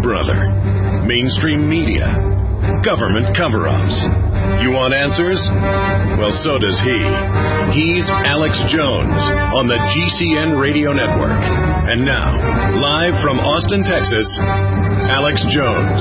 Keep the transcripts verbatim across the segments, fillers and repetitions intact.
brother. Mainstream media. Government cover-ups. You want answers? Well, so does he. He's Alex Jones on the G C N Radio Network. And now, live from Austin, Texas, Alex Jones.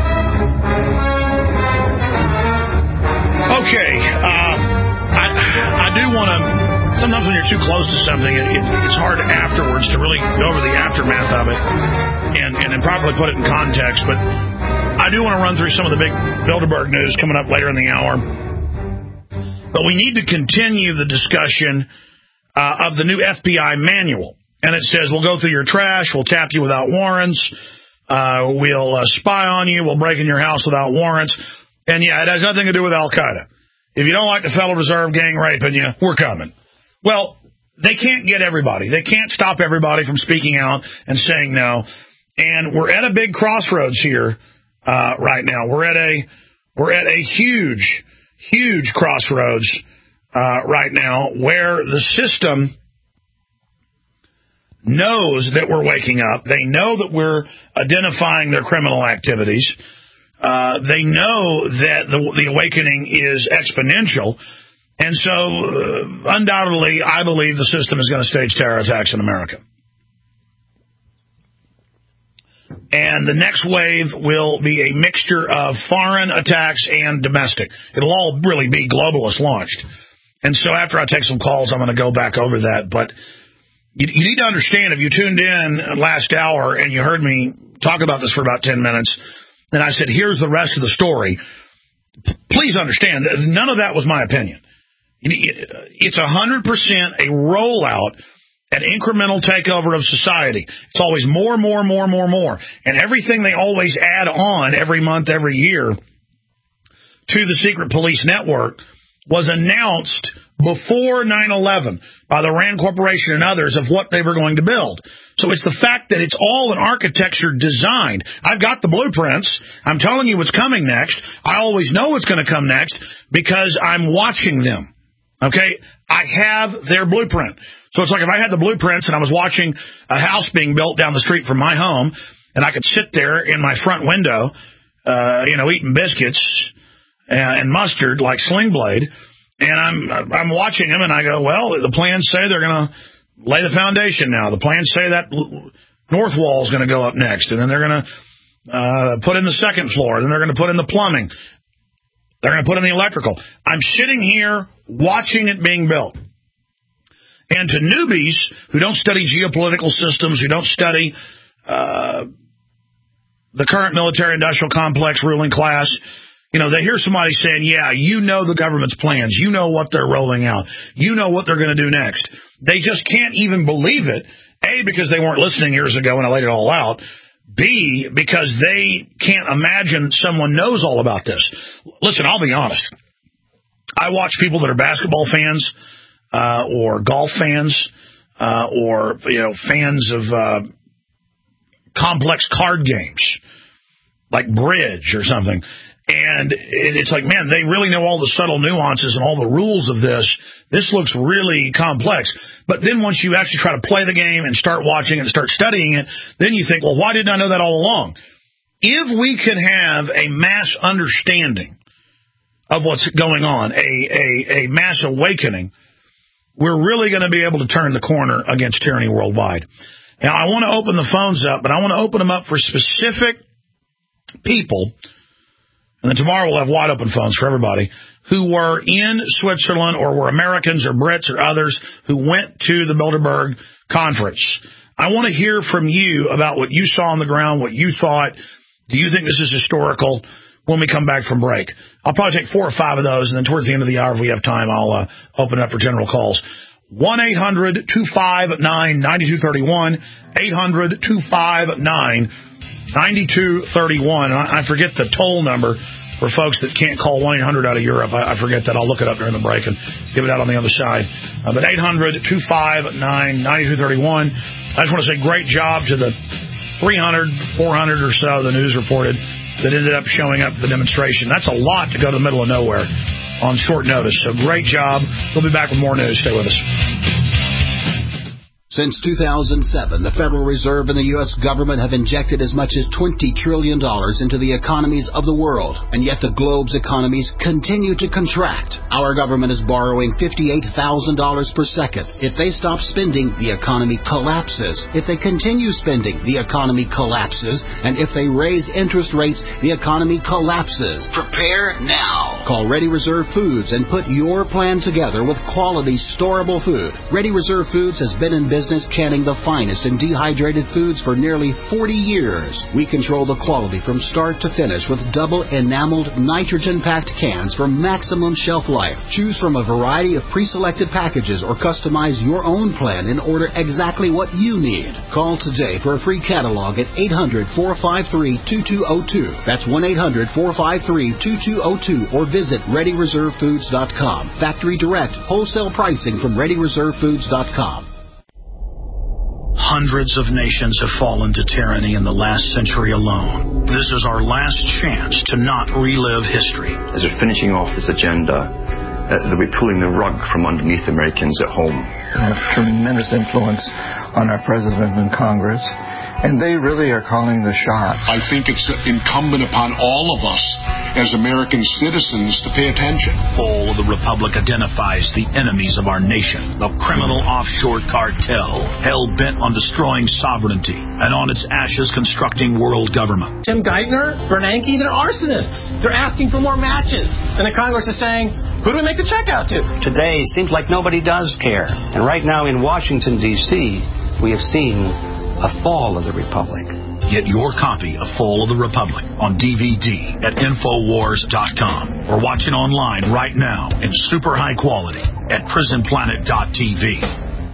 Okay, uh, I, I do want to, sometimes when you're too close to something, it, it, it's hard afterwards to really go over the aftermath of it and, and then properly put it in context, but I do want to run through some of the big Bilderberg news coming up later in the hour. But we need to continue the discussion uh, of the new F B I manual. And it says, we'll go through your trash, we'll tap you without warrants, uh, we'll uh, spy on you, we'll break in your house without warrants. And, yeah, it has nothing to do with Al-Qaeda. If you don't like the Federal Reserve gang raping you, we're coming. Well, they can't get everybody. They can't stop everybody from speaking out and saying no. And we're at a big crossroads here. Uh, right now, we're at a we're at a huge, huge crossroads uh, right now, where the system knows that we're waking up. They know that we're identifying their criminal activities. Uh, they know that the, the awakening is exponential, and so uh, undoubtedly, I believe the system is going to stage terror attacks in America. And the next wave will be a mixture of foreign attacks and domestic. It'll all really be globalist launched. And so after I take some calls, I'm going to go back over that. But you, you need to understand, if you tuned in last hour and you heard me talk about this for about ten minutes, and I said, here's the rest of the story, please understand that none of that was my opinion. It's one hundred percent a rollout, an incremental takeover of society. It's always more, more, more, more, more. And everything they always add on every month, every year to the secret police network was announced before nine eleven by the Rand Corporation and others of what they were going to build. So it's the fact that it's all an architecture designed. I've got the blueprints. I'm telling you what's coming next. I always know what's going to come next because I'm watching them. Okay? I have their blueprint. So it's like if I had the blueprints and I was watching a house being built down the street from my home, and I could sit there in my front window, uh, you know, eating biscuits and, and mustard like Sling Blade, and I'm I'm watching them, and I go, well, the plans say they're going to lay the foundation now. The plans say that north wall is going to go up next, and then they're going to uh, put in the second floor, then they're going to put in the plumbing. They're going to put in the electrical. I'm sitting here watching it being built. And to newbies who don't study geopolitical systems, who don't study uh, the current military-industrial complex ruling class, you know, they hear somebody saying, yeah, you know the government's plans. You know what they're rolling out. You know what they're going to do next. They just can't even believe it, A, because they weren't listening years ago when I laid it all out, B, because they can't imagine someone knows all about this. Listen, I'll be honest. I watch people that are basketball fans uh, or golf fans uh, or, you know, fans of uh, complex card games like bridge or something. And it's like, man, they really know all the subtle nuances and all the rules of this. This looks really complex. But then once you actually try to play the game and start watching it and start studying it, then you think, well, why didn't I know that all along? If we could have a mass understanding of what's going on, a, a, a mass awakening, we're really going to be able to turn the corner against tyranny worldwide. Now, I want to open the phones up, but I want to open them up for specific people. And then tomorrow we'll have wide open phones for everybody who were in Switzerland or were Americans or Brits or others who went to the Bilderberg conference. I want to hear from you about what you saw on the ground, what you thought. Do you think this is historical? When we come back from break, I'll probably take four or five of those, and then towards the end of the hour, if we have time, I'll uh, open it up for general calls. one eight hundred two five nine nine two three one, eight hundred two five nine nine two three one. And I, I forget the toll number for folks that can't call one eight hundred out of Europe. I, I forget that. I'll look it up during the break and give it out on the other side. Uh, but eight hundred two five nine nine two three one. I just want to say great job to the three hundred, four hundred or so the news reported that ended up showing up at the demonstration. That's a lot to go to the middle of nowhere on short notice. So great job. We'll be back with more news. Stay with us. Since two thousand seven, the Federal Reserve and the U S government have injected as much as twenty trillion dollars into the economies of the world, and yet the globe's economies continue to contract. Our government is borrowing fifty-eight thousand dollars per second. If they stop spending, the economy collapses. If they continue spending, the economy collapses. And if they raise interest rates, the economy collapses. Prepare now. Call Ready Reserve Foods and put your plan together with quality, storable food. Ready Reserve Foods has been in business canning the finest and dehydrated foods for nearly forty years. We control the quality from start to finish with double enameled nitrogen-packed cans for maximum shelf life. Choose from a variety of pre-selected packages or customize your own plan and order exactly what you need. Call today for a free catalog at eight hundred, four five three, two two zero two. That's one eight hundred, four five three, two two zero two or visit ready reserve foods dot com. Factory direct, wholesale pricing from ready reserve foods dot com. Hundreds of nations have fallen to tyranny in the last century alone. This is our last chance to not relive history. As we're finishing off this agenda, uh, that we're pulling the rug from underneath Americans at home. We have tremendous influence on our president and Congress, and they really are calling the shots. I think it's incumbent upon all of us as American citizens to pay attention. Fall of the Republic identifies the enemies of our nation, the criminal offshore cartel, hell-bent on destroying sovereignty, and on its ashes constructing world government. Tim Geithner, Bernanke, they're arsonists. They're asking for more matches. And the Congress is saying, who do we make the check out to? Today seems like nobody does care. And right now in Washington, D C, we have seen a fall of the Republic. Get your copy of Fall of the Republic on D V D at Infowars dot com or watch it online right now in super high quality at Prison Planet dot T V.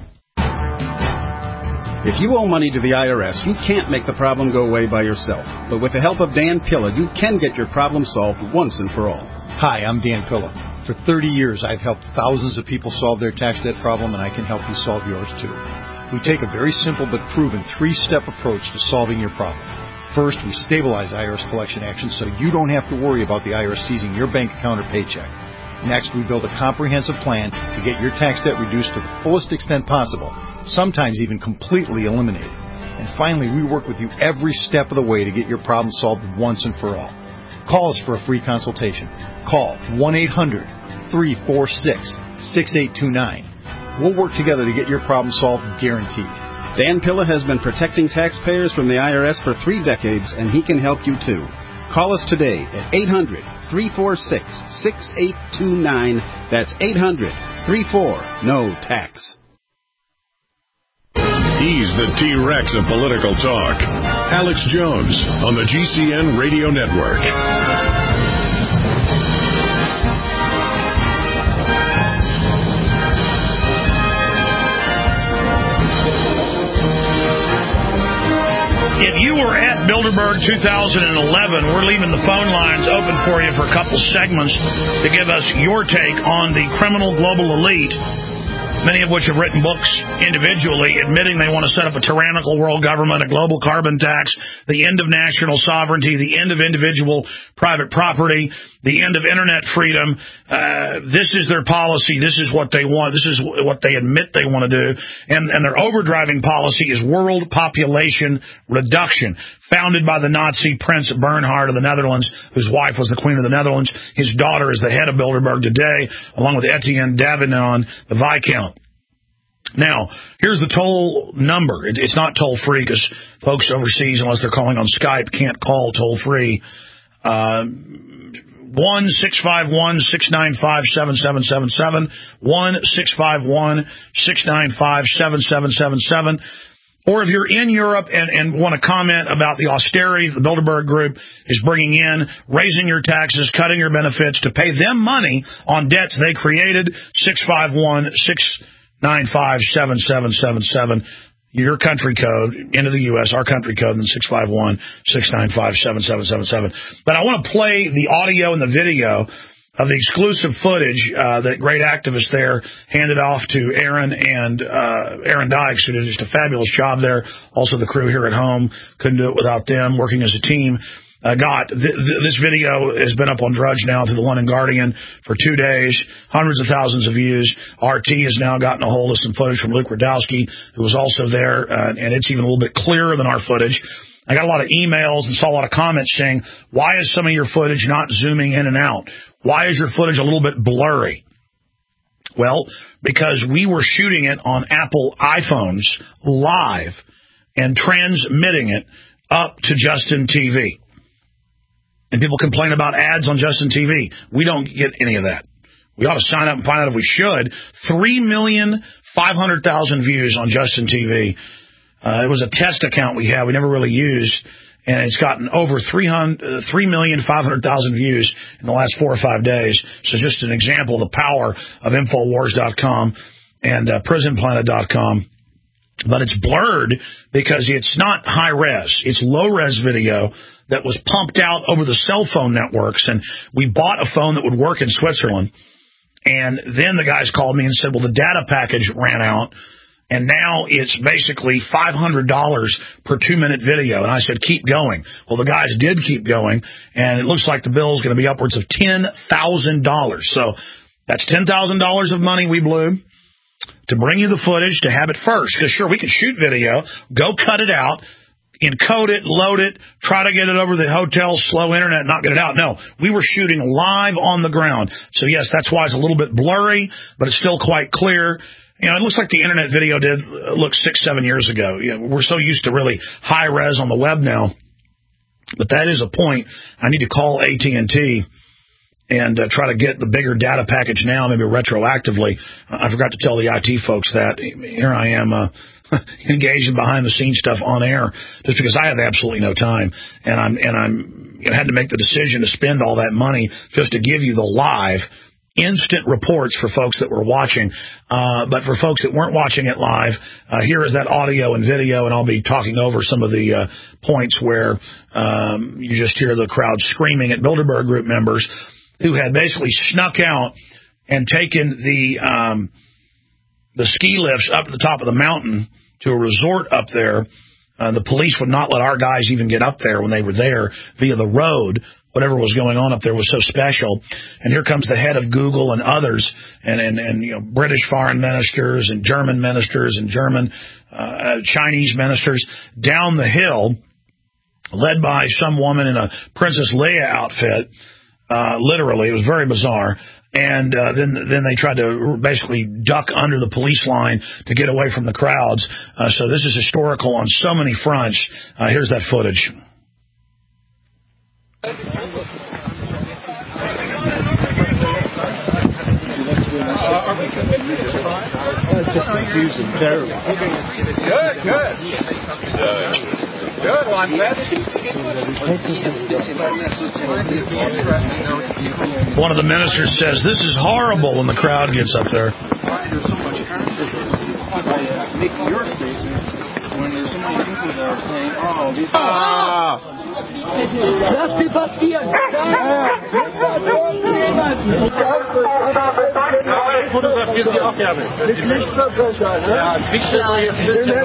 If you owe money to the I R S, you can't make the problem go away by yourself. But with the help of Dan Pilla, you can get your problem solved once and for all. Hi, I'm Dan Pilla. For thirty years, I've helped thousands of people solve their tax debt problem, and I can help you solve yours too. We take a very simple but proven three-step approach to solving your problem. First, we stabilize I R S collection actions so you don't have to worry about the I R S seizing your bank account or paycheck. Next, we build a comprehensive plan to get your tax debt reduced to the fullest extent possible, sometimes even completely eliminated. And finally, we work with you every step of the way to get your problem solved once and for all. Call us for a free consultation. Call one eight hundred, three four six, six eight two nine. We'll work together to get your problem solved, guaranteed. Dan Pilla has been protecting taxpayers from the I R S for three decades, and he can help you too. Call us today at eight hundred, three four six, six eight two nine. That's eight hundred, three four, N O tax. He's the T-Rex of political talk. Alex Jones on the G C N Radio Network. If you were at Bilderberg two thousand eleven, we're leaving the phone lines open for you for a couple segments to give us your take on the criminal global elite, many of which have written books individually admitting they want to set up a tyrannical world government, a global carbon tax, the end of national sovereignty, the end of individual private property, the end of internet freedom. Uh, this is their policy. This is what they want. This is what they admit they want to do. And, and their overdriving policy is world population reduction, founded by the Nazi Prince Bernhard of the Netherlands, whose wife was the Queen of the Netherlands. His daughter is the head of Bilderberg today, along with Etienne Davignon, the Viscount. Now, here's the toll number. It, it's not toll-free because folks overseas, unless they're calling on Skype, can't call toll-free. Uh, one six five one, six nine five, seven seven seven seven, one six five one, six nine five, seven seven seven seven. Or if you're in Europe and, and want to comment about the austerity the Bilderberg Group is bringing in, raising your taxes, cutting your benefits to pay them money on debts they created, six five one, six nine five, seven seven seven seven. Your country code into the U S, our country code, and then six five one, six nine five, seven seven seven seven. But I want to play the audio and the video of the exclusive footage uh, that great activists there handed off to Aaron and uh, Aaron Dykes, who did just a fabulous job there. Also the crew here at home, couldn't do it without them, working as a team. uh, got. Th- th- this video has been up on Drudge now through the London Guardian for two days, hundreds of thousands of views. R T has now gotten a hold of some footage from Luke Rudkowski, who was also there, uh, and it's even a little bit clearer than our footage. I got a lot of emails and saw a lot of comments saying, why is some of your footage not zooming in and out? Why is your footage a little bit blurry? Well, because we were shooting it on Apple iPhones live and transmitting it up to Justin T V. And people complain about ads on Justin T V. We don't get any of that. We ought to sign up and find out if we should. three million five hundred thousand views on Justin T V. Uh, it was a test account we had we never really used, and it's gotten over three million five hundred thousand views in the last four or five days. So just an example of the power of Infowars dot com and uh, Prison Planet dot com. But it's blurred because it's not high-res. It's low-res video that was pumped out over the cell phone networks, and we bought a phone that would work in Switzerland. And then the guys called me and said, well, the data package ran out, and now it's basically five hundred dollars per two-minute video. And I said, keep going. Well, the guys did keep going, and it looks like the bill is going to be upwards of ten thousand dollars. So that's ten thousand dollars of money we blew to bring you the footage, to have it first. Because, sure, we can shoot video, go cut it out, encode it, load it, try to get it over the hotel's slow internet, not get it out. No, we were shooting live on the ground. So, yes, that's why it's a little bit blurry, but it's still quite clear. You know, it looks like the internet video did look six, seven years ago. You know, we're so used to really high res on the web now. But that is a point. I need to call A T and T and uh, try to get the bigger data package now, maybe retroactively. I forgot to tell the I T folks that. Here I am uh, engaged in behind-the-scenes stuff on air just because I have absolutely no time. And I'm and I'm you know, had to make the decision to spend all that money just to give you the live instant reports for folks that were watching. Uh, but for folks that weren't watching it live, uh, here is that audio and video, and I'll be talking over some of the uh, points where um, you just hear the crowd screaming at Bilderberg Group members who had basically snuck out and taken the um, the ski lifts up to the top of the mountain to a resort up there. Uh, the police would not let our guys even get up there when they were there via the road. Whatever was going on up there was so special. And here comes the head of Google and others, and, and, and you know, British foreign ministers and German ministers and German uh, Chinese ministers down the hill, led by some woman in a Princess Leia outfit. Uh, literally, it was very bizarre. And uh, then then they tried to basically duck under the police line to get away from the crowds. Uh, so this is historical on so many fronts. Uh, here's that footage. It's just confusing, terrible. Good, good. Good, well, I'm glad. One of the ministers says, this is horrible, when the crowd gets up there. There's so much make your statement when there's so many people that are saying, oh, these are... Lass die passieren! Fotografieren Sie auch gerne. Mit Kriegsverbrecher, ne? Ja, Kriegsverbrecher jetzt ein bisschen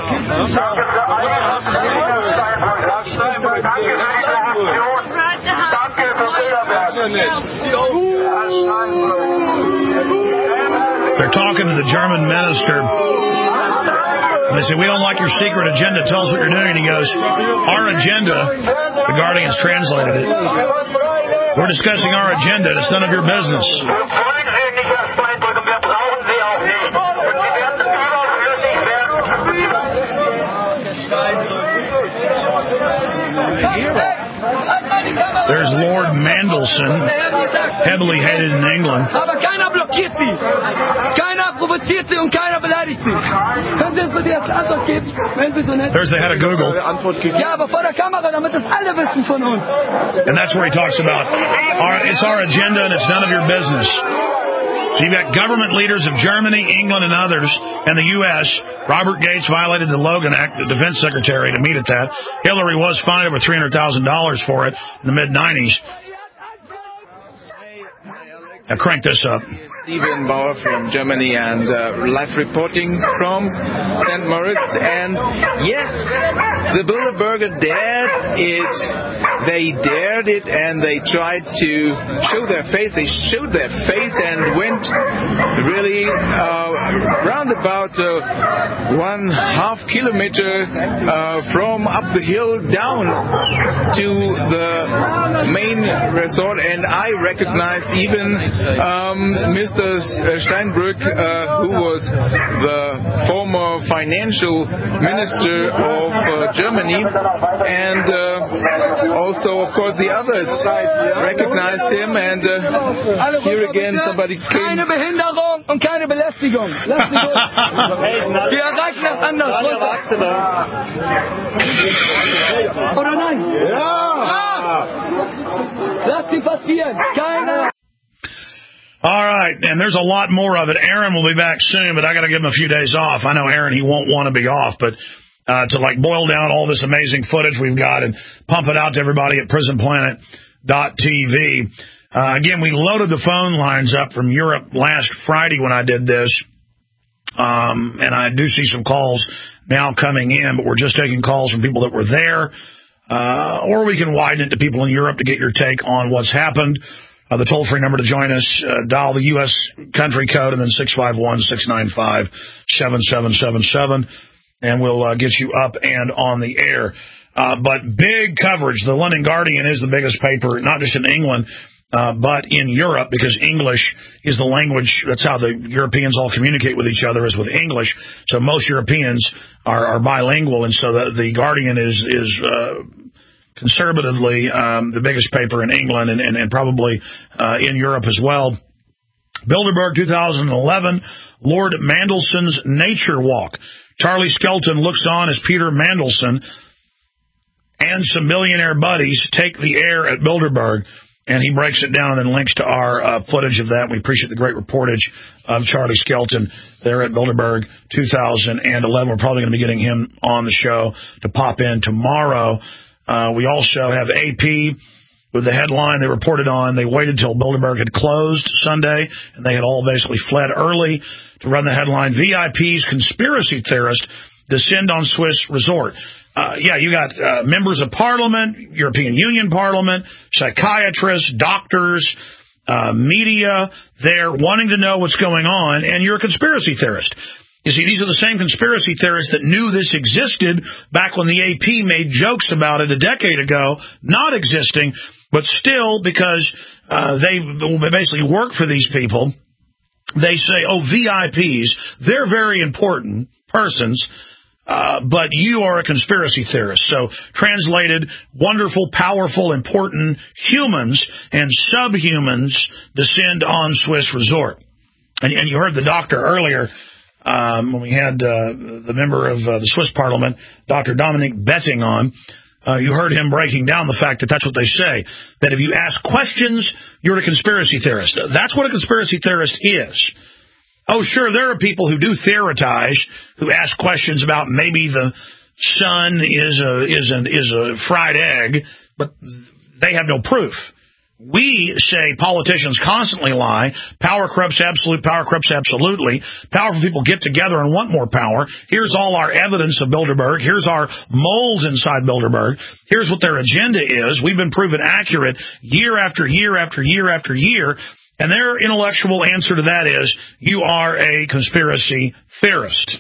They're talking to the German minister. And they say, we don't like your secret agenda. Tell us what you're doing. And he goes, our agenda, the Guardian's translated it. We're discussing our agenda. It's none of your business. There's Lord Mandelson, heavily hated in England. Aber keiner blockiert sie. Keiner provoziert sie und keiner beleidigt sie. Können Sie uns bitte jetzt Antwort geben, wenn Sie so nett sind? There's the head of Google. Ja, aber vor der Kamera, damit das alle wissen von uns. And that's where he talks about, our, it's our agenda and it's none of your business. So you've got government leaders of Germany, England, and others, and the U S Robert Gates violated the Logan Act, the defense secretary, to meet at that. Hillary was fined over three hundred thousand dollars for it in the mid nineties. Now crank this up. Steven Bauer from Germany and uh, live reporting from Saint Moritz. And yes, the Bilderberger dared it. They dared it and they tried to show their face. They showed their face and went really uh, round about uh, one half kilometer uh, from up the hill down to the main resort. And I recognized even um, Mister Steinbrück, uh, who was the former financial minister of uh, Germany, and uh, also, of course, the others recognized him. And uh, here again, somebody came. Keine Behinderung und keine Belästigung. Lass sie durch. Wir erreichen das anders. Oder nein? Ja! Lass sie passieren. Keine. All right, and there's a lot more of it. Aaron will be back soon, but I got to give him a few days off. I know Aaron, he won't want to be off, but uh, to like boil down all this amazing footage we've got and pump it out to everybody at prison planet dot t v. Uh, again, we loaded the phone lines up from Europe last Friday when I did this, um, and I do see some calls now coming in, but we're just taking calls from people that were there, uh, or we can widen it to people in Europe to get your take on what's happened. Uh, the toll-free number to join us, uh, dial the U S country code and then six five one, six nine five, seven seven seven seven, and we'll uh, get you up and on the air. Uh, but big coverage. The London Guardian is the biggest paper, not just in England, uh, but in Europe, because English is the language. That's how the Europeans all communicate with each other, is with English. So most Europeans are, are bilingual, and so the, the Guardian is is uh, conservatively um, the biggest paper in England and, and, and probably uh, in Europe as well. Bilderberg two thousand eleven, Lord Mandelson's Nature Walk. Charlie Skelton looks on as Peter Mandelson and some millionaire buddies take the air at Bilderberg, and he breaks it down and then links to our uh, footage of that. We appreciate the great reportage of Charlie Skelton there at Bilderberg two thousand eleven. We're probably going to be getting him on the show to pop in tomorrow. Uh, we also have A P with the headline they reported on. They waited till Bilderberg had closed Sunday, and they had all basically fled early to run the headline, V I P's conspiracy theorist descend on Swiss resort. Uh, yeah, you got uh, members of Parliament, European Union Parliament, psychiatrists, doctors, uh, media there wanting to know what's going on, and you're a conspiracy theorist. You see, these are the same conspiracy theorists that knew this existed back when the A P made jokes about it a decade ago, not existing, but still, because uh, they basically work for these people, they say, oh, V I Ps, they're very important persons, uh, but you are a conspiracy theorist. So, translated, wonderful, powerful, important humans and subhumans descend on Swiss resort. And, and you heard the doctor earlier, Um, when we had uh, the member of uh, the Swiss Parliament, Doctor Dominic Betting, on, uh, you heard him breaking down the fact that that's what they say, that if you ask questions, you're a conspiracy theorist. That's what a conspiracy theorist is. Oh, sure, there are people who do theorize, who ask questions about maybe the sun is a, is a, is a fried egg, but they have no proof. We say politicians constantly lie. Power corrupts absolute. Power corrupts absolutely. Powerful people get together and want more power. Here's all our evidence of Bilderberg. Here's our moles inside Bilderberg. Here's what their agenda is. We've been proven accurate year after year after year after year. And their intellectual answer to that is, you are a conspiracy theorist.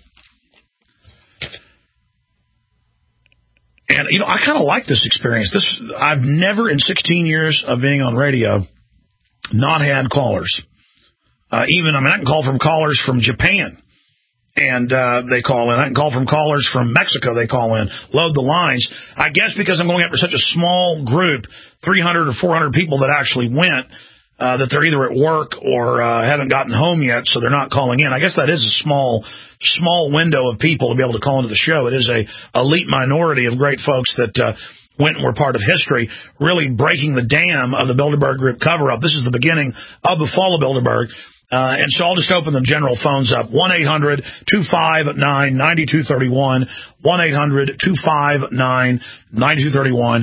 And, you know, I kind of like this experience. This I've never, in sixteen years of being on radio, not had callers. Uh, even, I mean, I can call from callers from Japan, and uh, they call in. I can call from callers from Mexico. They call in. Load the lines. I guess because I'm going after such a small group, three hundred or four hundred people that actually went, uh, that they're either at work or uh, haven't gotten home yet, so they're not calling in. I guess that is a small small window of people to be able to call into the show. It is a elite minority of great folks that uh, went and were part of history, really breaking the dam of the Bilderberg Group cover-up. This is the beginning of the fall of Bilderberg. Uh, and so I'll just open the general phones up. one eight hundred two five nine nine two three one. one eight hundred two five nine nine two three one.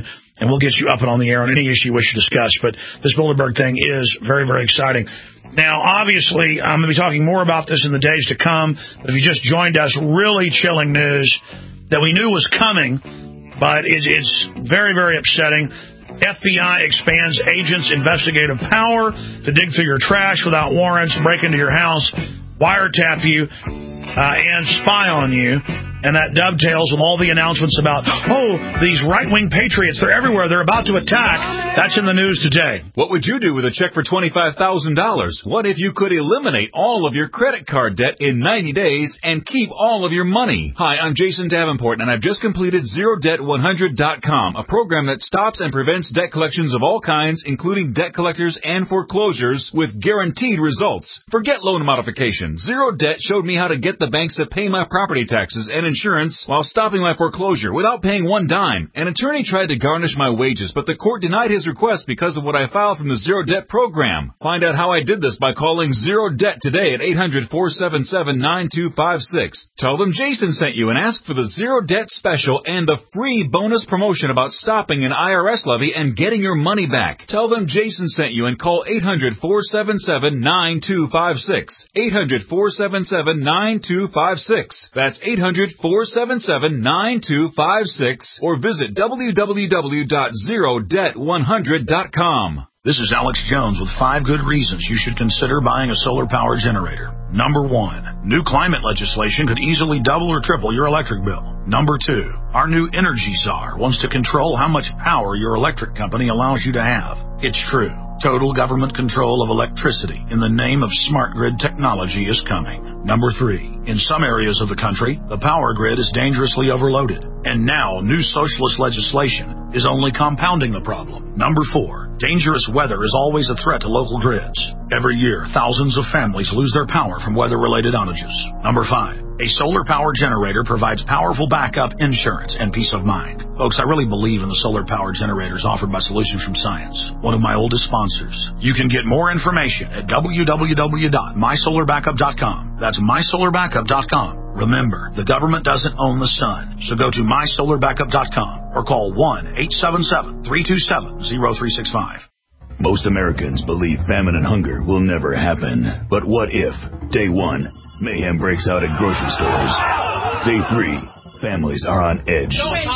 and we'll get you up and on the air on any issue you wish to discuss. But this Bilderberg thing is very, very exciting. Now, obviously, I'm going to be talking more about this in the days to come. But if you just joined us, really chilling news that we knew was coming, but it, it's very, very upsetting. F B I expands agents' investigative power to dig through your trash without warrants, break into your house, wiretap you, uh, and spy on you. And that dovetails with all the announcements about, oh, these right-wing patriots, they're everywhere, they're about to attack. That's in the news today. What would you do with a check for twenty-five thousand dollars? What if you could eliminate all of your credit card debt in ninety days and keep all of your money? Hi, I'm Jason Davenport, and I've just completed zero debt one hundred dot com, a program that stops and prevents debt collections of all kinds, including debt collectors and foreclosures, with guaranteed results. Forget loan modification. Zero Debt showed me how to get the banks to pay my property taxes and insurance while stopping my foreclosure without paying one dime. An attorney tried to garnish my wages, but the court denied his request because of what I filed from the Zero Debt program. Find out how I did this by calling Zero Debt today at eight hundred, four seven seven, nine two five six. Tell them Jason sent you and ask for the Zero Debt special and the free bonus promotion about stopping an I R S levy and getting your money back. Tell them Jason sent you and call eight hundred, four seven seven, nine two five six. eight hundred, four seven seven, nine two five six. That's eight hundred, four seven seven, nine two five six or visit w w w dot zero debt one hundred dot com. This is Alex Jones with five good reasons you should consider buying a solar power generator. Number one, new climate legislation could easily double or triple your electric bill. Number two, our new Energy Czar wants to control how much power your electric company allows you to have. It's true. Total government control of electricity in the name of smart grid technology is coming. Number three, in some areas of the country, the power grid is dangerously overloaded. And now, new socialist legislation is only compounding the problem. Number four, dangerous weather is always a threat to local grids. Every year, thousands of families lose their power from weather-related outages. Number five, a solar power generator provides powerful backup insurance and peace of mind. Folks, I really believe in the solar power generators offered by Solutions from Science, one of my oldest sponsors. You can get more information at w w w dot my solar backup dot com. That's my solar backup dot com. Remember, the government doesn't own the sun, so go to my solar backup dot com or call one eight seven seven, three two seven, zero three six five. Most Americans believe famine and hunger will never happen. But what if, day one, mayhem breaks out at grocery stores? Day three, families are on edge.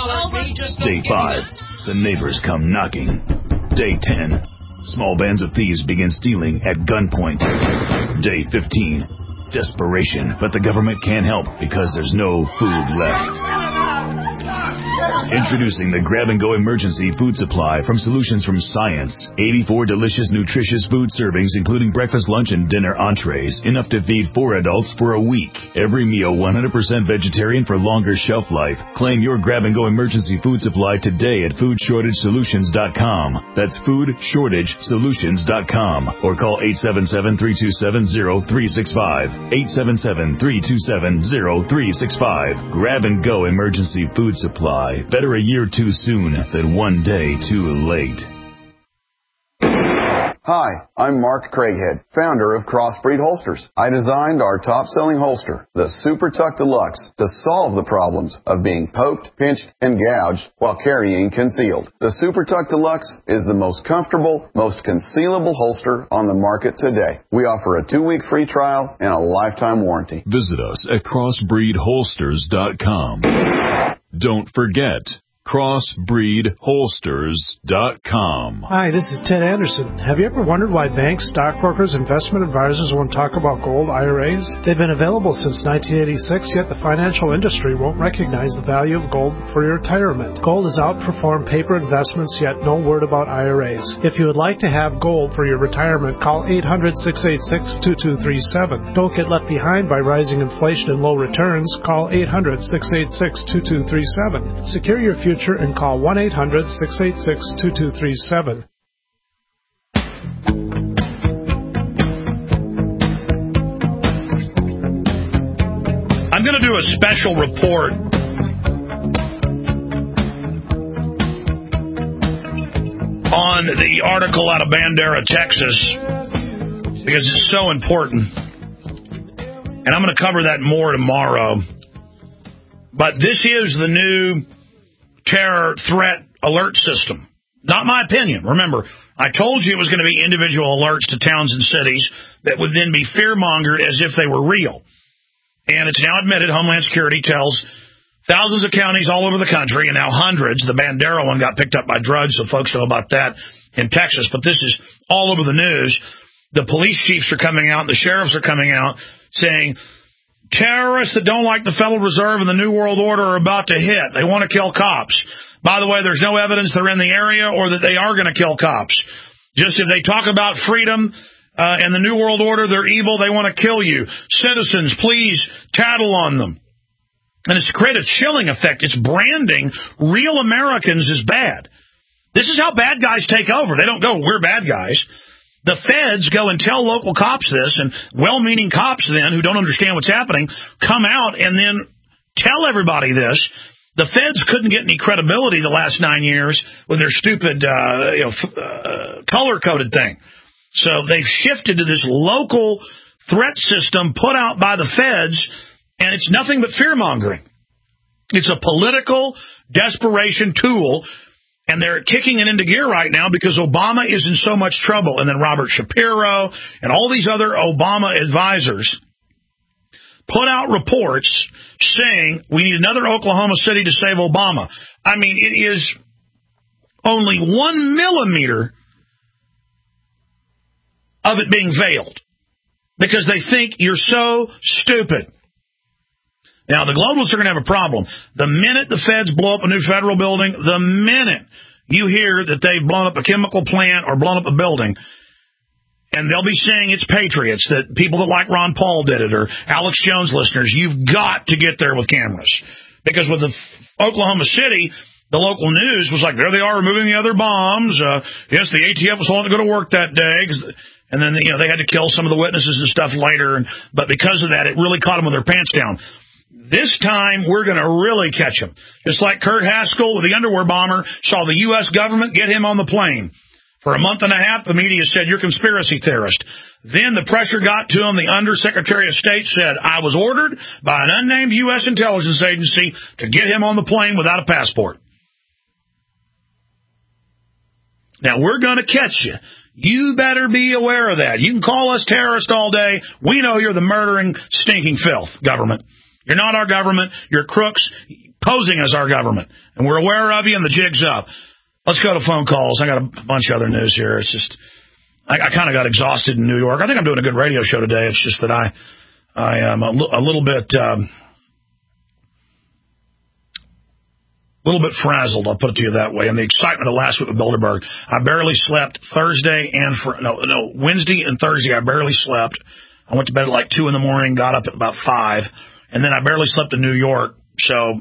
Day five, the neighbors come knocking. Day ten, small bands of thieves begin stealing at gunpoint. Day fifteen, desperation, but the government can't help because there's no food left. Introducing the Grab-and-Go Emergency Food Supply from Solutions from Science. eighty-four delicious, nutritious food servings, including breakfast, lunch, and dinner entrees. Enough to feed four adults for a week. Every meal one hundred percent vegetarian for longer shelf life. Claim your Grab-and-Go Emergency Food Supply today at food shortage solutions dot com. That's food shortage solutions dot com. Or call eight seven seven, three two seven, zero three six five. eight seven seven, three two seven, zero three six five. Grab-and-Go Emergency Food Supply. Better a year too soon than one day too late. Hi, I'm Mark Craighead, founder of Crossbreed Holsters. I designed our top-selling holster, the Super Tuck Deluxe, to solve the problems of being poked, pinched, and gouged while carrying concealed. The Super Tuck Deluxe is the most comfortable, most concealable holster on the market today. We offer a two-week free trial and a lifetime warranty. Visit us at crossbreed holsters dot com. Don't forget, crossbreed holsters dot com. Hi, this is Ted Anderson. Have you ever wondered why banks, stockbrokers, investment advisors won't talk about gold I R As? They've been available since nineteen eighty-six, yet the financial industry won't recognize the value of gold for your retirement. Gold has outperformed paper investments, yet no word about I R As. If you would like to have gold for your retirement, call eight hundred, six eight six, two two three seven. Don't get left behind by rising inflation and low returns. Call eight hundred, six eight six, two two three seven. Secure your future and call one eight hundred, six eight six, two two three seven. I'm going to do a special report on the article out of Bandera, Texas, because it's so important. And I'm going to cover that more tomorrow. But this is the new terror threat alert system. Not my opinion. Remember, I told you it was going to be individual alerts to towns and cities that would then be fear-mongered as if they were real. And it's now admitted Homeland Security tells thousands of counties all over the country, and now hundreds. The Bandera one got picked up by drugs, so folks know about that in Texas. But this is all over the news. The police chiefs are coming out, the sheriffs are coming out saying, terrorists that don't like the Federal Reserve and the New World Order are about to hit. They want to kill cops. By the way, there's no evidence they're in the area or that they are going to kill cops. Just if they talk about freedom uh, and the New World Order, they're evil, they want to kill you. Citizens, please tattle on them. And it's to create a chilling effect. It's branding real Americans as bad. This is how bad guys take over. They don't go, we're bad guys. The feds go and tell local cops this, and well-meaning cops then, who don't understand what's happening, come out and then tell everybody this. The feds couldn't get any credibility the last nine years with their stupid uh, you know, uh, color-coded thing. So they've shifted to this local threat system put out by the feds, and it's nothing but fear-mongering. It's a political desperation tool, and they're kicking it into gear right now because Obama is in so much trouble. And then Robert Shapiro and all these other Obama advisors put out reports saying we need another Oklahoma City to save Obama. I mean, it is only one millimeter of it being veiled because they think you're so stupid. Now, the globalists are going to have a problem. The minute the feds blow up a new federal building, the minute you hear that they've blown up a chemical plant or blown up a building, and they'll be saying it's patriots, that people that like Ron Paul did it, or Alex Jones listeners, you've got to get there with cameras. Because with the Oklahoma City, the local news was like, there they are removing the other bombs. Uh, yes, the A T F was holding to go to work that day. And then, you know, they had to kill some of the witnesses and stuff later. And, but because of that, it really caught them with their pants down. This time, we're going to really catch them. Just like Kurt Haskell with the underwear bomber saw the U S government get him on the plane. For a month and a half, the media said, you're a conspiracy theorist. Then the pressure got to him. The Undersecretary of State said, I was ordered by an unnamed U S intelligence agency to get him on the plane without a passport. Now, we're going to catch you. You better be aware of that. You can call us terrorists all day. We know you're the murdering, stinking filth, government. You're not our government. You're crooks posing as our government. And we're aware of you, and the jig's up. Let's go to phone calls. I got a bunch of other news here. It's just, I, I kind of got exhausted in New York. I think I'm doing a good radio show today. It's just that I, I am a, l- a little bit, um, a little bit frazzled. I'll put it to you that way. And the excitement of last week with Bilderberg. I barely slept Thursday and fr- no, no Wednesday and Thursday. I barely slept. I went to bed at like two in the morning. Got up at about five, and then I barely slept in New York. So.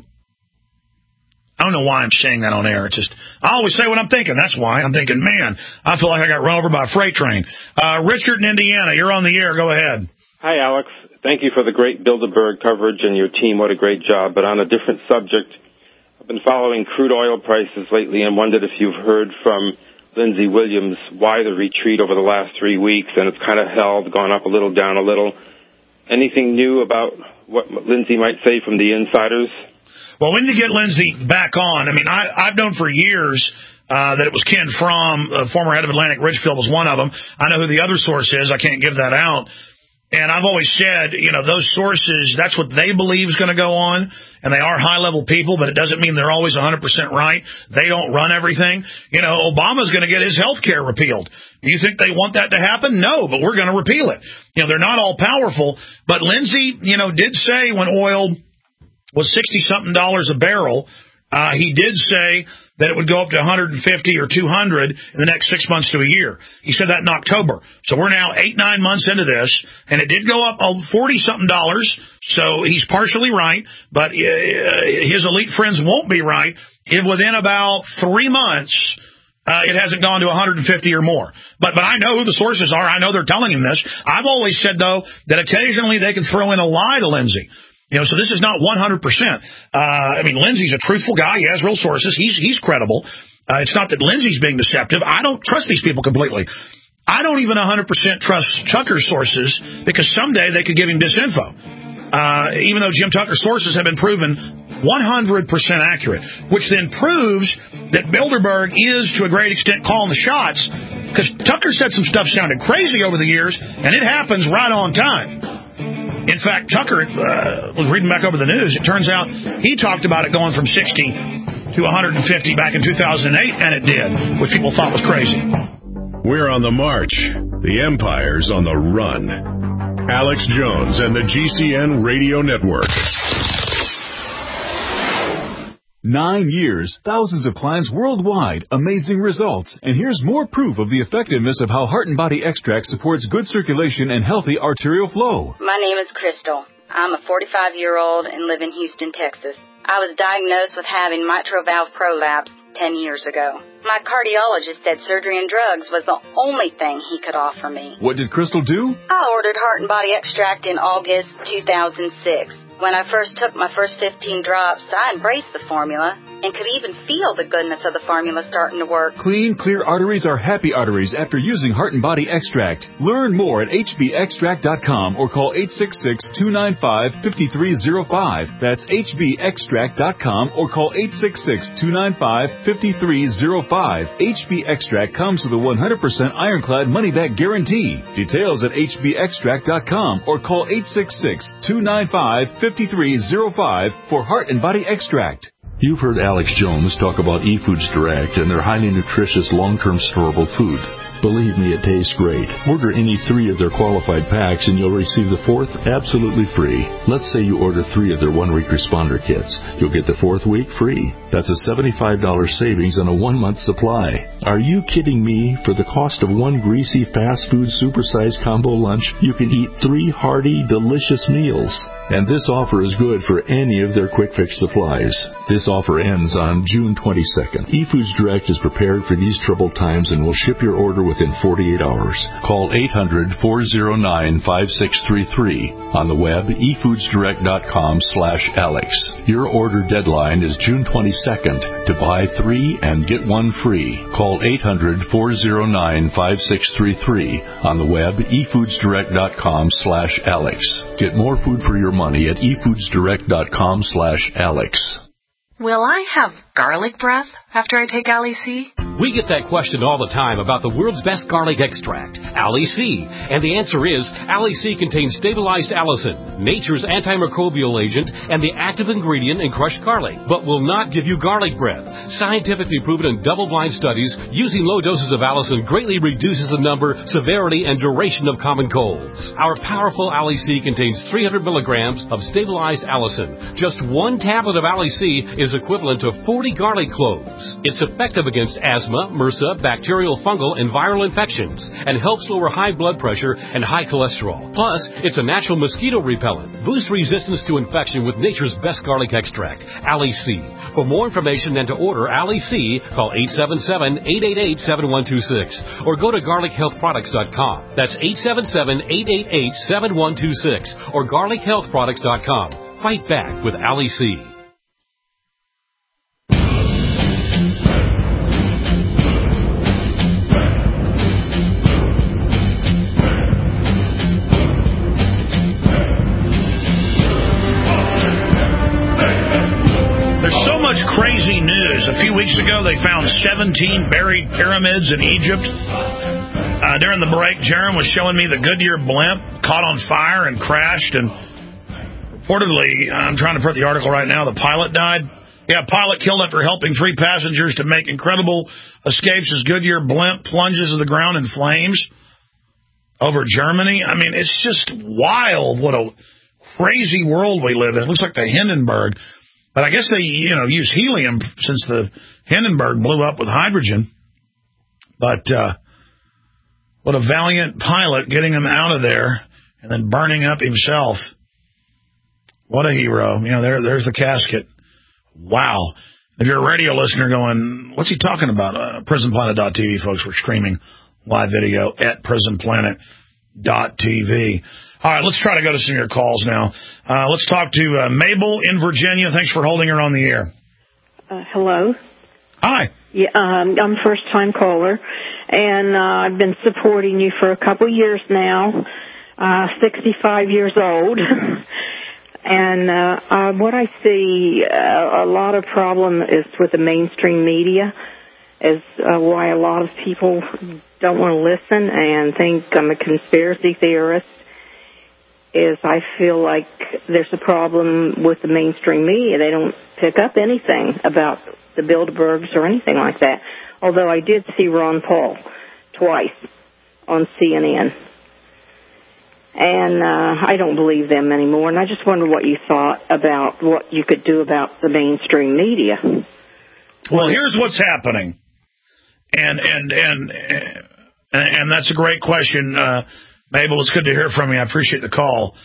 I don't know why I'm saying that on air. It's just, I always say what I'm thinking. That's why. I'm thinking, man, I feel like I got run over by a freight train. Uh, Richard in Indiana, you're on the air. Go ahead. Hi, Alex. Thank you for the great Bilderberg coverage and your team. What a great job. But on a different subject, I've been following crude oil prices lately and wondered if you've heard from Lindsey Williams why the retreat over the last three weeks, and it's kind of held, gone up a little, down a little. Anything new about what Lindsey might say from the insiders? Well, when you get Lindsey back on, I mean, I, I've known for years uh, that it was Ken Fromm, uh, former head of Atlantic Richfield, was one of them. I know who the other source is. I can't give that out. And I've always said, you know, those sources, that's what they believe is going to go on. And they are high-level people, but it doesn't mean they're always one hundred percent right. They don't run everything. You know, Obama's going to get his health care repealed. Do you think they want that to happen? No, but we're going to repeal it. You know, they're not all powerful. But Lindsey, you know, did say when oil was sixty-something dollars a barrel, uh, he did say that it would go up to one hundred fifty or two hundred in the next six months to a year. He said that in October. So we're now eight, nine months into this, and it did go up forty-something dollars, so he's partially right, but uh, his elite friends won't be right if within about three months uh, it hasn't gone to one hundred fifty or more. But but I know who the sources are. I know they're telling him this. I've always said, though, that occasionally they can throw in a lie to Lindsey. You know, so this is not one hundred percent. Uh, I mean, Lindsey's a truthful guy. He has real sources. He's he's credible. Uh, it's not that Lindsey's being deceptive. I don't trust these people completely. I don't even one hundred percent trust Tucker's sources because someday they could give him disinfo. Uh, even though Jim Tucker's sources have been proven one hundred percent accurate, which then proves that Bilderberg is, to a great extent, calling the shots, because Tucker said some stuff sounded crazy over the years, and it happens right on time. In fact, Tucker uh, was reading back over the news. It turns out he talked about it going from sixty to one hundred fifty back in two thousand eight, and it did, which people thought was crazy. We're on the march. The empire's on the run. Alex Jones and the G C N Radio Network. Nine years, thousands of clients worldwide, amazing results. And here's more proof of the effectiveness of how Heart and Body Extract supports good circulation and healthy arterial flow. My name is Crystal. I'm a forty-five-year-old and live in Houston, Texas. I was diagnosed with having mitral valve prolapse ten years ago. My cardiologist said surgery and drugs was the only thing he could offer me. What did Crystal do? I ordered Heart and Body Extract in August two thousand six. When I first took my first fifteen drops, I embraced the formula and could even feel the goodness of the formula starting to work. Clean, clear arteries are happy arteries after using Heart and Body Extract. Learn more at H B extract dot com or call eight six six, two nine five, five three zero five. That's H B extract dot com or call eight six six, two nine five, five three zero five. H B Extract comes with a one hundred percent ironclad money-back guarantee. Details at H B extract dot com or call eight six six, two nine five, five three zero five for Heart and Body Extract. You've heard Alex Jones talk about eFoods Direct and their highly nutritious long-term storable food. Believe me, it tastes great. Order any three of their qualified packs and you'll receive the fourth absolutely free. Let's say you order three of their one-week responder kits. You'll get the fourth week free. That's a seventy-five dollars savings on a one-month supply. Are you kidding me? For the cost of one greasy fast food supersized combo lunch, you can eat three hearty, delicious meals. And this offer is good for any of their quick fix supplies. This offer ends on June twenty-second. eFoods Direct is prepared for these troubled times and will ship your order within forty-eight hours. Call eight hundred, four oh nine, five six three three. On the web, e foods direct dot com slash Alex. Your order deadline is June twenty-second. To buy three and get one free, call eight hundred, four oh nine, five six three three. On the web, e foods direct dot com slash Alex. Get more food for your money at e foods direct dot com slash Alex. Will I have garlic breath after I take Ali C? We get that question all the time about the world's best garlic extract, Ali C. And the answer is, Ali C contains stabilized allicin, nature's antimicrobial agent, and the active ingredient in crushed garlic, but will not give you garlic breath. Scientifically proven in double-blind studies, using low doses of allicin greatly reduces the number, severity, and duration of common colds. Our powerful Ali C contains three hundred milligrams of stabilized allicin. Just one tablet of Ali C is equivalent to forty garlic cloves. It's effective against asthma, MRSA, bacterial, fungal, and viral infections, and helps lower high blood pressure and high cholesterol. Plus, it's a natural mosquito repellent. Boost resistance to infection with nature's best garlic extract, Ali C. For more information and to order Ali C, call eight seven seven, eight eight eight, seven one two six or go to garlic health products dot com. That's eight seven seven, eight eight eight, seven one two six or garlic health products dot com. Fight back with Ali C. There's so much crazy news. A few weeks ago, they found seventeen buried pyramids in Egypt. Uh, during the break, Jaron was showing me the Goodyear blimp caught on fire and crashed. And reportedly, I'm trying to put the article right now, the pilot died. Yeah, pilot killed after helping three passengers to make incredible escapes as Goodyear blimp plunges to the ground in flames over Germany. I mean, it's just wild. What a crazy world we live in. It looks like the Hindenburg. But I guess they, you know, use helium since the Hindenburg blew up with hydrogen. But uh, what a valiant pilot getting him out of there and then burning up himself. What a hero. You know, there, there's the casket. Wow. If you're a radio listener going, what's he talking about? Uh, prison planet dot t v, folks. We're streaming live video at prison planet dot t v. All right, let's try to go to some of your calls now. Uh, let's talk to uh, Mabel in Virginia. Thanks for holding her on the air. Uh, hello. Hi. Yeah, um, I'm a first-time caller, and uh, I've been supporting you for a couple years now, uh, sixty-five years old. And uh, uh, what I see, uh, a lot of problem is with the mainstream media. as uh, why a lot of people don't want to listen and think I'm a conspiracy theorist, is I feel like there's a problem with the mainstream media. They don't pick up anything about the Bilderbergs or anything like that. Although I did see Ron Paul twice on C N N. And uh, I don't believe them anymore. And I just wonder what you thought about what you could do about the mainstream media. Well, here's what's happening. And and and and that's a great question, uh, Mabel. It's good to hear from you. I appreciate the call.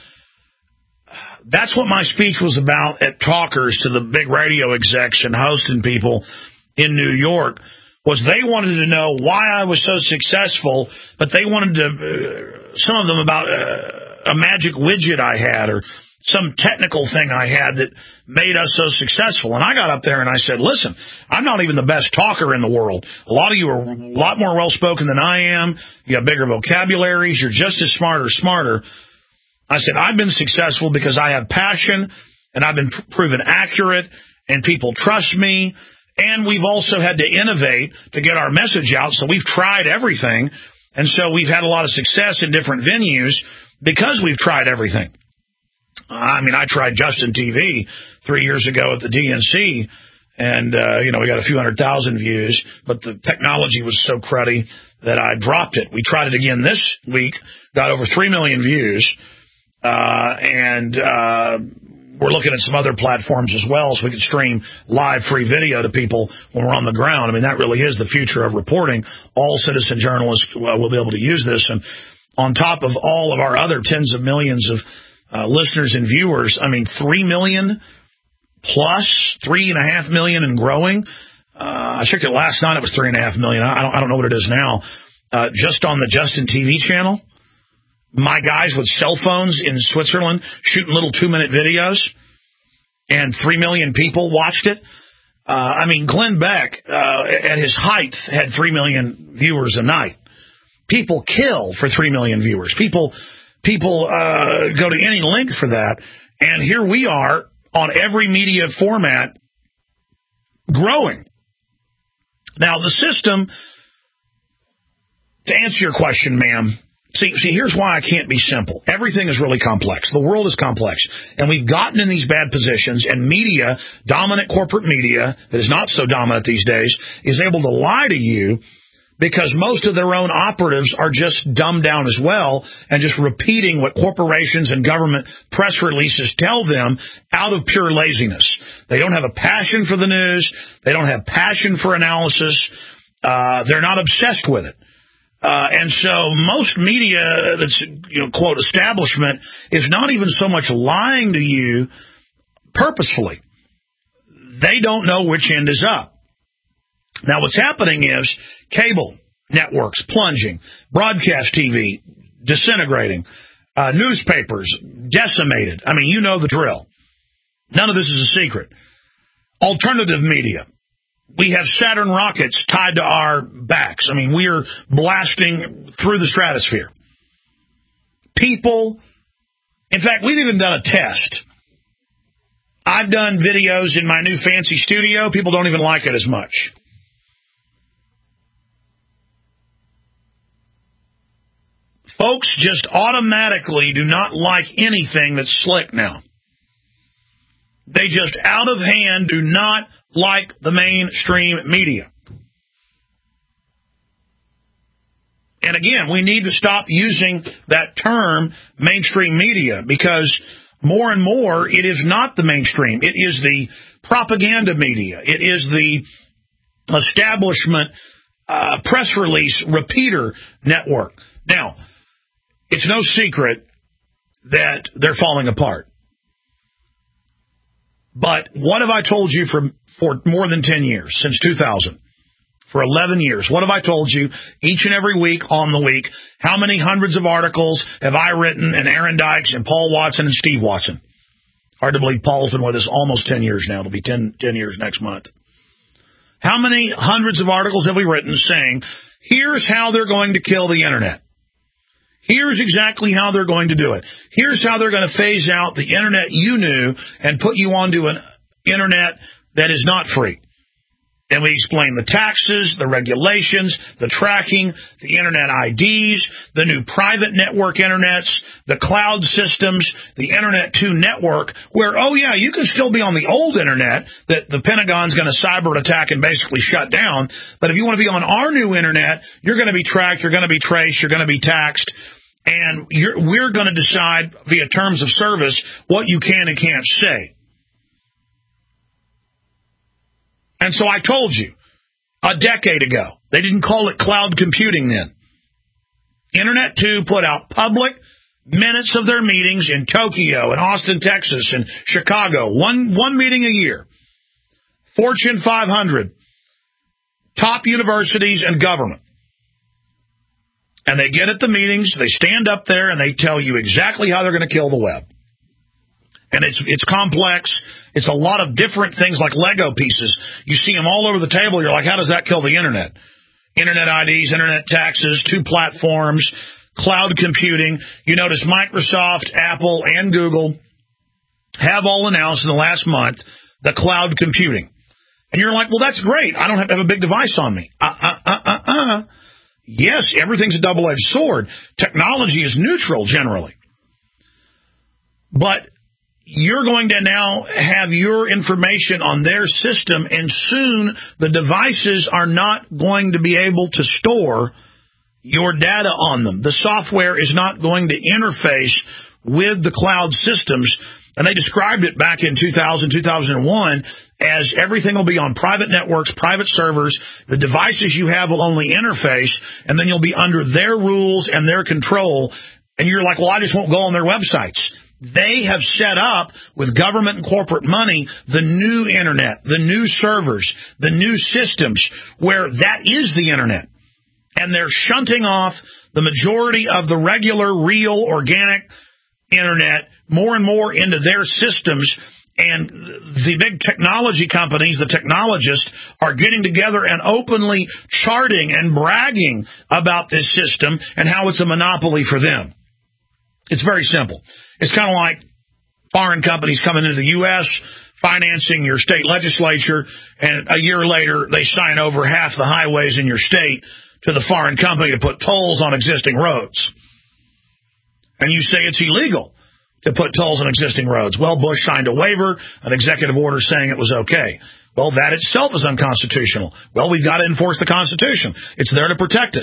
That's what my speech was about at Talkers to the big radio execs and hosting people in New York, was they wanted to know why I was so successful, but they wanted to, uh, some of them about uh, a magic widget I had or some technical thing I had that made us so successful. And I got up there and I said, listen, I'm not even the best talker in the world. A lot of you are a lot more well-spoken than I am. You have bigger vocabularies. You're just as smart or smarter. I said, I've been successful because I have passion and I've been pr- proven accurate and people trust me. And we've also had to innovate to get our message out. So we've tried everything. And so we've had a lot of success in different venues because we've tried everything. I mean, I tried Justin T V three years ago at the D N C, and, uh, you know, we got a few hundred thousand views, but the technology was so cruddy that I dropped it. We tried it again this week, got over three million views, uh, and uh, we're looking at some other platforms as well so we can stream live free video to people when we're on the ground. I mean, that really is the future of reporting. All citizen journalists uh, will be able to use this, and on top of all of our other tens of millions of Uh, listeners and viewers, I mean, three million plus, three and a half million and growing. Uh, I checked it last night. It was three and a half million. I don't, I don't know what it is now. Uh, just on the Justin T V channel, my guys with cell phones in Switzerland shooting little two-minute videos, and three million people watched it. Uh, I mean, Glenn Beck, uh, at his height, had three million viewers a night. People kill for three million viewers. People... People uh, go to any length for that, and here we are on every media format growing. Now, the system, to answer your question, ma'am, see, see, here's why I can't be simple. Everything is really complex. The world is complex, and we've gotten in these bad positions, and media, dominant corporate media that is not so dominant these days, is able to lie to you because most of their own operatives are just dumbed down as well and just repeating what corporations and government press releases tell them out of pure laziness. They don't have a passion for the news. They don't have passion for analysis. Uh, they're not obsessed with it. Uh, and so most media that's, you know, quote, establishment is not even so much lying to you purposefully. They don't know which end is up. Now, what's happening is cable networks plunging, broadcast T V disintegrating, uh, newspapers decimated. I mean, you know the drill. None of this is a secret. Alternative media. We have Saturn rockets tied to our backs. I mean, we are blasting through the stratosphere. People, in fact, we've even done a test. I've done videos in my new fancy studio. People don't even like it as much. Folks just automatically do not like anything that's slick now. They just out of hand do not like the mainstream media. And again, we need to stop using that term mainstream media because more and more it is not the mainstream. It is the propaganda media. It is the establishment uh, press release repeater network. Now, it's no secret that they're falling apart. But what have I told you for, for more than ten years, since two thousand? For eleven years. What have I told you each and every week on the week? How many hundreds of articles have I written, and Aaron Dykes and Paul Watson and Steve Watson? Hard to believe Paul's been with us almost ten years now. It'll be ten, ten years next month. How many hundreds of articles have we written saying, here's how they're going to kill the Internet? Here's exactly how they're going to do it. Here's how they're going to phase out the Internet you knew and put you onto an Internet that is not free. And we explain the taxes, the regulations, the tracking, the Internet I Ds, the new private network Internets, the cloud systems, the Internet two network, where, oh, yeah, you can still be on the old Internet that the Pentagon's going to cyber attack and basically shut down. But if you want to be on our new Internet, you're going to be tracked, you're going to be traced, you're going to be taxed. And you're, we're going to decide via terms of service what you can and can't say. And so I told you a decade ago, they didn't call it cloud computing then. Internet two put out public minutes of their meetings in Tokyo and Austin, Texas, and Chicago, one, one meeting a year. Fortune five hundred, top universities and government. And they get at the meetings, they stand up there, and they tell you exactly how they're going to kill the web. And it's it's complex. It's a lot of different things like Lego pieces. You see them all over the table. You're like, how does that kill the Internet? Internet I Ds, Internet taxes, two platforms, cloud computing. You notice Microsoft, Apple, and Google have all announced in the last month the cloud computing. And you're like, well, that's great. I don't have to have a big device on me. Uh, uh, uh, uh, uh. Yes, everything's a double-edged sword. Technology is neutral generally. But you're going to now have your information on their system, and soon the devices are not going to be able to store your data on them. The software is not going to interface with the cloud systems, and they described it back in two thousand, two thousand one as everything will be on private networks, private servers. The devices you have will only interface, and then you'll be under their rules and their control, and you're like, well, I just won't go on their websites. They have set up, with government and corporate money, the new Internet, the new servers, the new systems, where that is the Internet. And they're shunting off the majority of the regular, real, organic Internet more and more into their systems. And the big technology companies, the technologists, are getting together and openly charting and bragging about this system and how it's a monopoly for them. It's very simple. It's kind of like foreign companies coming into the U S, financing your state legislature, and a year later they sign over half the highways in your state to the foreign company to put tolls on existing roads. And you say it's illegal to put tolls on existing roads. Well, Bush signed a waiver, an executive order saying it was okay. Well, that itself is unconstitutional. Well, we've got to enforce the Constitution. It's there to protect us.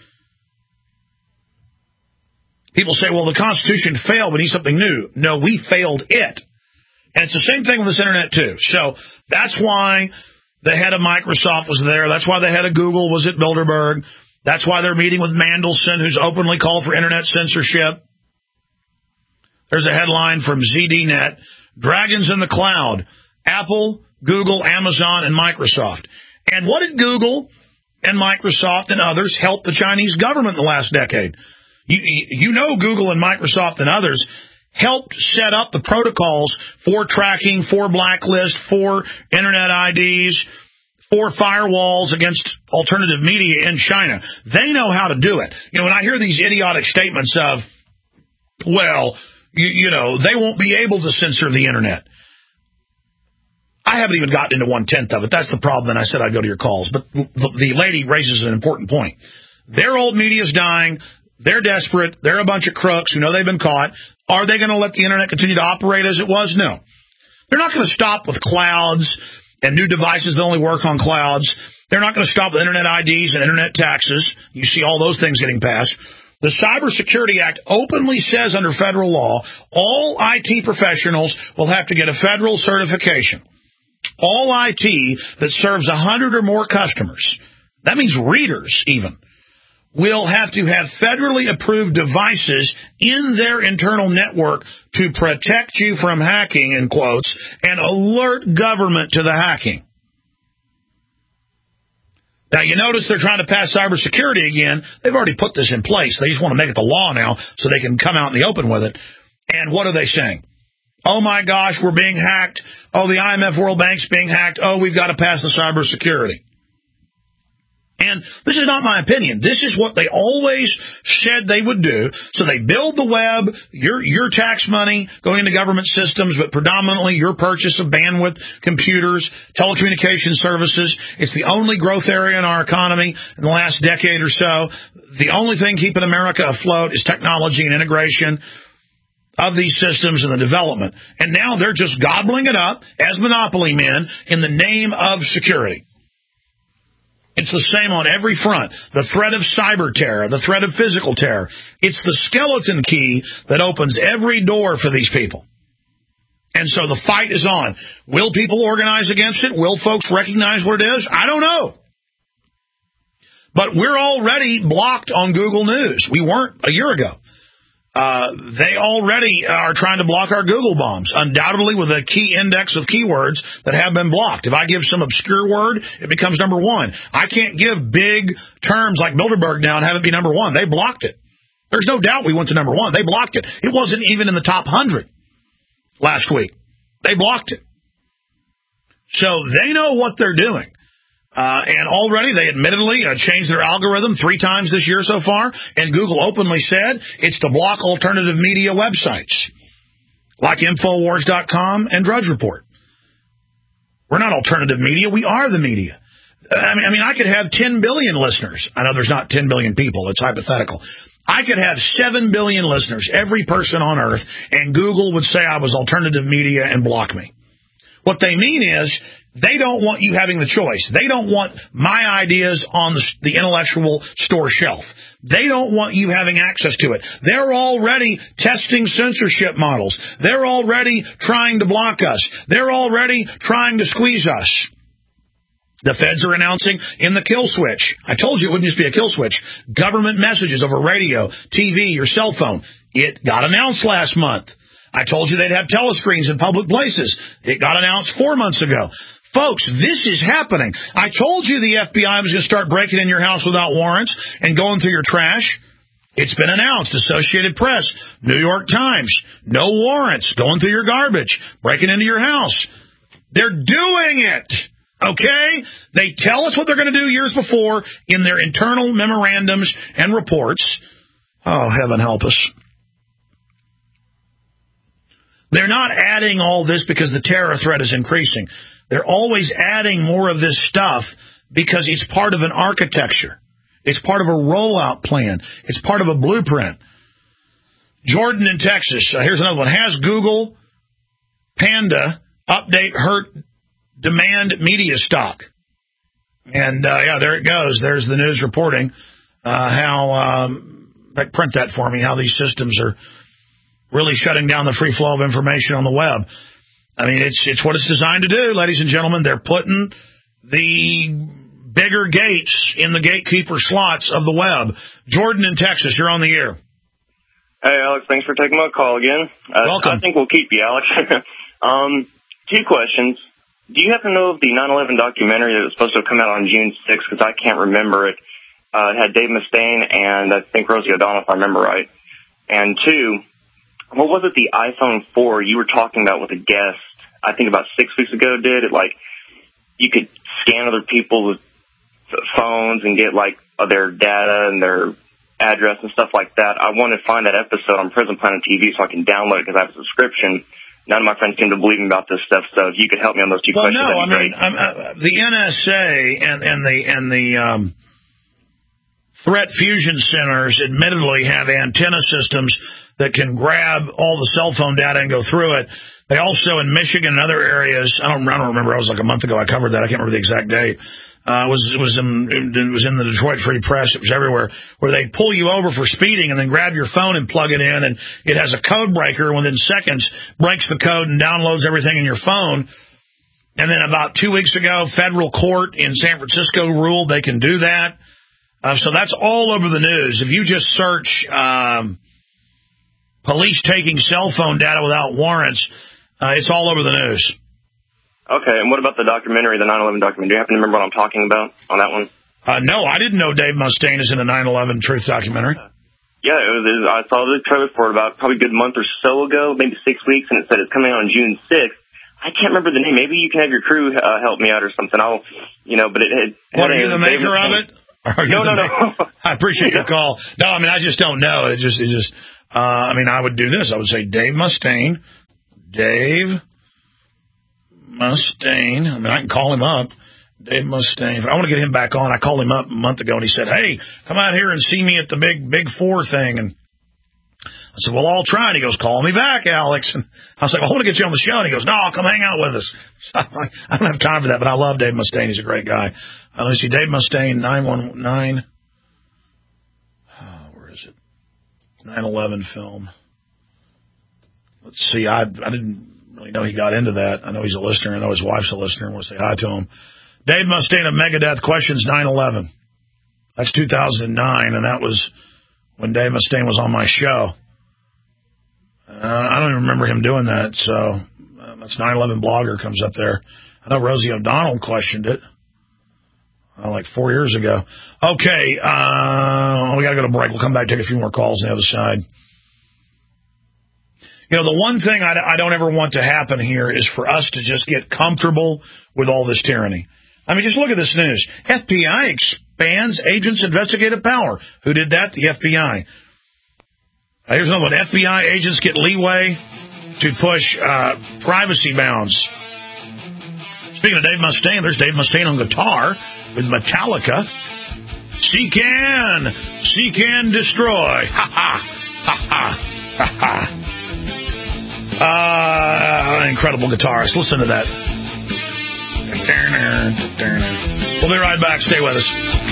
People say, well, the Constitution failed. We need something new. No, we failed it. And it's the same thing with this Internet, too. So that's why the head of Microsoft was there. That's why the head of Google was at Bilderberg. That's why they're meeting with Mandelson, who's openly called for Internet censorship. There's a headline from Z D Net, Dragons in the Cloud, Apple, Google, Amazon, and Microsoft. And what did Google and Microsoft and others help the Chinese government in the last decade? You, you know Google and Microsoft and others helped set up the protocols for tracking, for blacklist, for Internet I Ds, for firewalls against alternative media in China. They know how to do it. You know, when I hear these idiotic statements of, well, you, you know, they won't be able to censor the Internet. I haven't even gotten into one-tenth of it. That's the problem, and I said I'd go to your calls. But the, the lady raises an important point. Their old media's dying. They're desperate. They're a bunch of crooks who know they've been caught. Are they going to let the Internet continue to operate as it was? No. They're not going to stop with clouds and new devices that only work on clouds. They're not going to stop with Internet I Ds and Internet taxes. You see all those things getting passed. The Cybersecurity Act openly says under federal law, all I T professionals will have to get a federal certification. All I T that serves one hundred or more customers, that means readers even, will have to have federally approved devices in their internal network to protect you from hacking, in quotes, and alert government to the hacking. Now, you notice they're trying to pass cybersecurity again. They've already put this in place. They just want to make it the law now so they can come out in the open with it. And what are they saying? Oh, my gosh, we're being hacked. Oh, the I M F World Bank's being hacked. Oh, we've got to pass the cybersecurity. And this is not my opinion. This is what they always said they would do. So they build the web, your your tax money going into government systems, but predominantly your purchase of bandwidth, computers, telecommunication services. It's the only growth area in our economy in the last decade or so. The only thing keeping America afloat is technology and integration of these systems and the development. And now they're just gobbling it up as monopoly men in the name of security. It's the same on every front. The threat of cyber terror, the threat of physical terror. It's the skeleton key that opens every door for these people. And so the fight is on. Will people organize against it? Will folks recognize what it is? I don't know. But we're already blocked on Google News. We weren't a year ago. Uh, they already are trying to block our Google bombs, undoubtedly with a key index of keywords that have been blocked. If I give some obscure word, it becomes number one. I can't give big terms like Bilderberg now and have it be number one. They blocked it. There's no doubt we went to number one. They blocked it. It wasn't even in the top one hundred last week. They blocked it. So they know what they're doing. Uh, and already they admittedly uh, changed their algorithm three times this year so far, and Google openly said it's to block alternative media websites like Infowars dot com and Drudge Report. We're not alternative media. We are the media. I mean, I mean, I could have ten billion listeners. I know there's not ten billion people. It's hypothetical. I could have seven billion listeners, every person on Earth, and Google would say I was alternative media and block me. What they mean is they don't want you having the choice. They don't want my ideas on the, the intellectual store shelf. They don't want you having access to it. They're already testing censorship models. They're already trying to block us. They're already trying to squeeze us. The feds are announcing in the kill switch. I told you it wouldn't just be a kill switch. Government messages over radio, T V, your cell phone. It got announced last month. I told you they'd have telescreens in public places. It got announced four months ago. Folks, this is happening. I told you the F B I was going to start breaking in your house without warrants and going through your trash. It's been announced. Associated Press, New York Times, no warrants, going through your garbage, breaking into your house. They're doing it, okay? They tell us what they're going to do years before in their internal memorandums and reports. Oh, heaven help us. They're not adding all this because the terror threat is increasing. They're always adding more of this stuff because it's part of an architecture. It's part of a rollout plan. It's part of a blueprint. Jordan in Texas. Uh, here's another one. Has Google Panda update hurt demand media stock? And, uh, yeah, there it goes. There's the news reporting uh, how, um, like, print that for me, how these systems are really shutting down the free flow of information on the web. I mean, it's it's what it's designed to do, ladies and gentlemen. They're putting the bigger gates in the gatekeeper slots of the web. Jordan in Texas, you're on the air. Hey, Alex, thanks for taking my call again. Uh, Welcome. I think we'll keep you, Alex. um, two questions. Do you happen to know of the nine eleven documentary that was supposed to come out on June sixth? Because I can't remember it. Uh, it had Dave Mustaine and I think Rosie O'Donnell, if I remember right. And two, what was it the iPhone four you were talking about with a guest, I think about six weeks ago, did? It like, you could scan other people's phones and get like their data and their address and stuff like that. I want to find that episode on Prison Planet T V so I can download it because I have a subscription. None of my friends seem to believe me about this stuff, so if you could help me on those two well, questions, no, that'd be I mean, great. uh, the N S A and, and the and the um, threat fusion centers admittedly have antenna systems that can grab all the cell phone data and go through it. They also, in Michigan and other areas, I don't, I don't remember, it was like a month ago I covered that, I can't remember the exact date, uh, it was, it was in, it was in the Detroit Free Press, it was everywhere, where they pull you over for speeding and then grab your phone and plug it in, and it has a code breaker, within seconds, breaks the code and downloads everything in your phone. And then about two weeks ago, federal court in San Francisco ruled they can do that. Uh, so that's all over the news. If you just search um, police taking cell phone data without warrants, Uh, it's all over the news. Okay, and what about the documentary, the nine eleven documentary? Do you happen to remember what I'm talking about on that one? Uh, no, I didn't know Dave Mustaine is in the nine eleven Truth documentary. Yeah, it was, it was, I saw the trailer for it about probably a good month or so ago, maybe six weeks, and it said it's coming out on June sixth. I can't remember the name. Maybe you can have your crew uh, help me out or something. I'll, you know, but it had... What, are you the maker of it? No, no, no. I appreciate your call. No, I mean, I just don't know. It just, it just, uh, I mean, I would do this. I would say Dave Mustaine. Dave Mustaine. I mean, I can call him up. Dave Mustaine. I want to get him back on. I called him up a month ago, and he said, hey, come out here and see me at the big, big four thing. And I said, well, I'll try. And he goes, call me back, Alex. And I was like, well, I want to get you on the show. And he goes, no, I'll come hang out with us. So I'm like, I don't have time for that, but I love Dave Mustaine. He's a great guy. Uh, let me see, Dave Mustaine, nine one nine. Oh, where is it? nine eleven film. Let's see. I I didn't really know he got into that. I know he's a listener. I know his wife's a listener. I want to say hi to him. Dave Mustaine of Megadeth questions nine eleven. That's two thousand nine, and that was when Dave Mustaine was on my show. Uh, I don't even remember him doing that, so uh, that's nine eleven Blogger comes up there. I know Rosie O'Donnell questioned it uh, like four years ago. Okay, uh, we got to go to break. We'll come back, take a few more calls on the other side. You know, the one thing I, I don't ever want to happen here is for us to just get comfortable with all this tyranny. I mean, just look at this news. F B I expands agents' investigative power. Who did that? The F B I. Uh, here's another one. F B I agents get leeway to push uh, privacy bounds. Speaking of Dave Mustaine, there's Dave Mustaine on guitar with Metallica. She can. She can destroy. Ha ha. Ha ha. Ha ha. Uh, incredible guitarist. Listen to that. We'll be right back. Stay with us.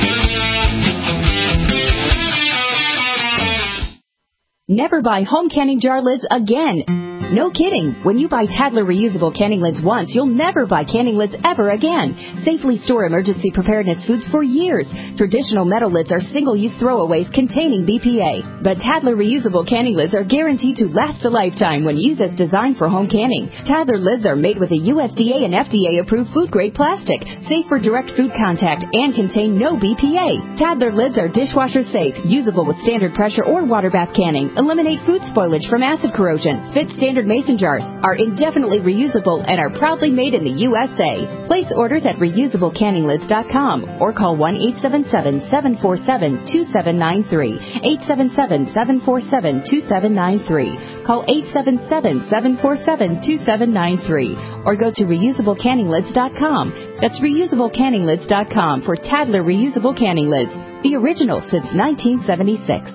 Never buy home canning jar lids again. No kidding. When you buy Tadler reusable canning lids once, you'll never buy canning lids ever again. Safely store emergency preparedness foods for years. Traditional metal lids are single-use throwaways containing B P A. But Tadler reusable canning lids are guaranteed to last a lifetime when used as designed for home canning. Tadler lids are made with a U S D A and F D A-approved food-grade plastic, safe for direct food contact, and contain no B P A. Tadler lids are dishwasher safe, usable with standard pressure or water bath canning, eliminate food spoilage from acid corrosion, fit standard mason jars, are indefinitely reusable, and are proudly made in the U S A. Place orders at reusable canning lids dot com or call one eight seven seven, seven four seven, two seven nine three, eight seven seven, seven four seven, two seven nine three. Call eight seven seven, seven four seven, two seven nine three or go to reusable canning lids dot com. That's reusable canning lids dot com for Tadler reusable canning lids, the original since nineteen seventy-six.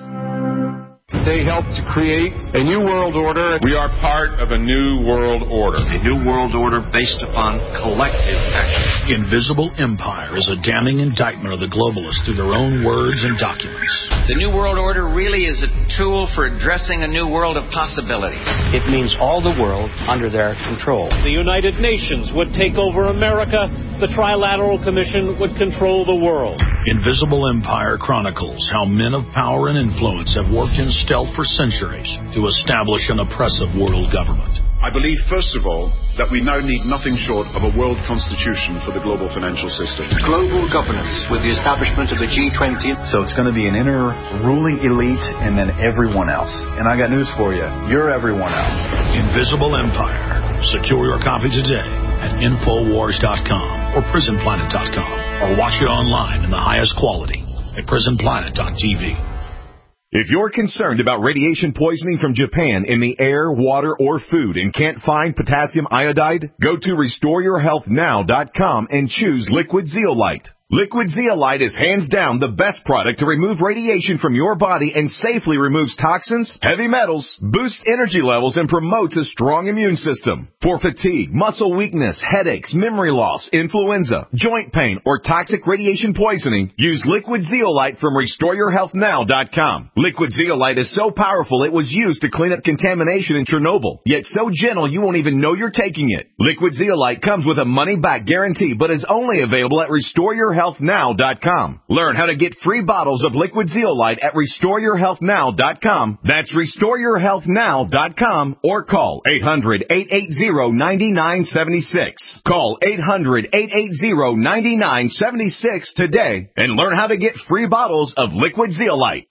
They helped to create a new world order. We are part of a new world order. A new world order based upon collective action. Invisible Empire is a damning indictment of the globalists through their own words and documents. The new world order really is a tool for addressing a new world of possibilities. It means all the world under their control. The United Nations would take over America. The Trilateral Commission would control the world. Invisible Empire chronicles how men of power and influence have worked in stealth for centuries to establish an oppressive world government. I believe, first of all, that we now need nothing short of a world constitution for the global financial system. Global governance with the establishment of the G twenty. So it's going to be an inner ruling elite and then everyone else. And I got news for you. You're everyone else. Invisible Empire. Secure your copy today at infowars dot com or prison planet dot com or watch it online in the highest quality at prison planet dot t v. If you're concerned about radiation poisoning from Japan in the air, water, or food and can't find potassium iodide, go to restore your health now dot com and choose Liquid Zeolite. Liquid Zeolite is hands down the best product to remove radiation from your body and safely removes toxins, heavy metals, boosts energy levels, and promotes a strong immune system. For fatigue, muscle weakness, headaches, memory loss, influenza, joint pain, or toxic radiation poisoning, use Liquid Zeolite from restore your health now dot com. Liquid Zeolite is so powerful it was used to clean up contamination in Chernobyl, yet so gentle you won't even know you're taking it. Liquid Zeolite comes with a money-back guarantee, but is only available at restore your health now dot com. Learn how to get free bottles of Liquid Zeolite at restore your health now dot com. That's restore your health now dot com or call eight hundred, eight eight zero, nine nine seven six. Call eight hundred, eight eight zero, nine nine seven six today and learn how to get free bottles of Liquid Zeolite.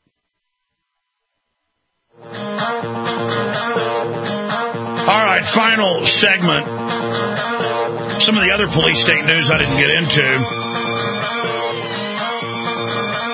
All right, final segment. Some of the other police state news I didn't get into.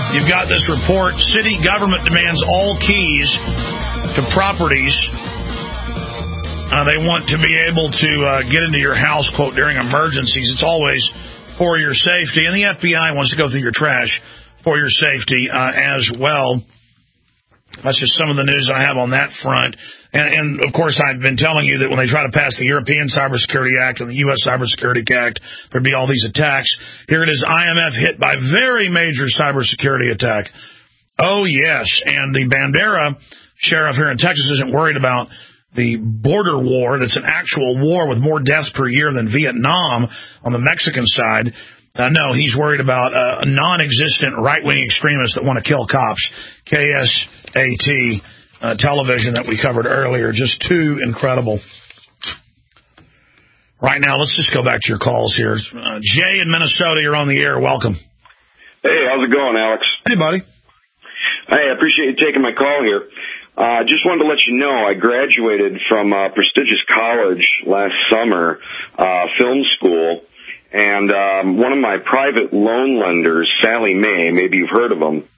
You've got this report, city government demands all keys to properties. Uh, they want to be able to uh, get into your house, quote, during emergencies. It's always for your safety. And the F B I wants to go through your trash for your safety uh, as well. That's just some of the news I have on that front. And, and, of course, I've been telling you that when they try to pass the European Cybersecurity Act and the U S Cybersecurity Act, there'd be all these attacks. Here it is, I M F hit by very major cybersecurity attack. Oh, yes. And the Bandera sheriff here in Texas isn't worried about the border war that's an actual war with more deaths per year than Vietnam on the Mexican side. Uh, no, he's worried about uh, non-existent right-wing extremists that want to kill cops. K S A T uh, television that we covered earlier. Just too incredible. Right now, let's just go back to your calls here. Uh, Jay in Minnesota, you're on the air. Welcome. Hey, how's it going, Alex? Hey, buddy. Hey, I appreciate you taking my call here. I uh, just wanted to let you know I graduated from a prestigious college last summer, uh, film school, and um, one of my private loan lenders, Sally Mae, maybe you've heard of them,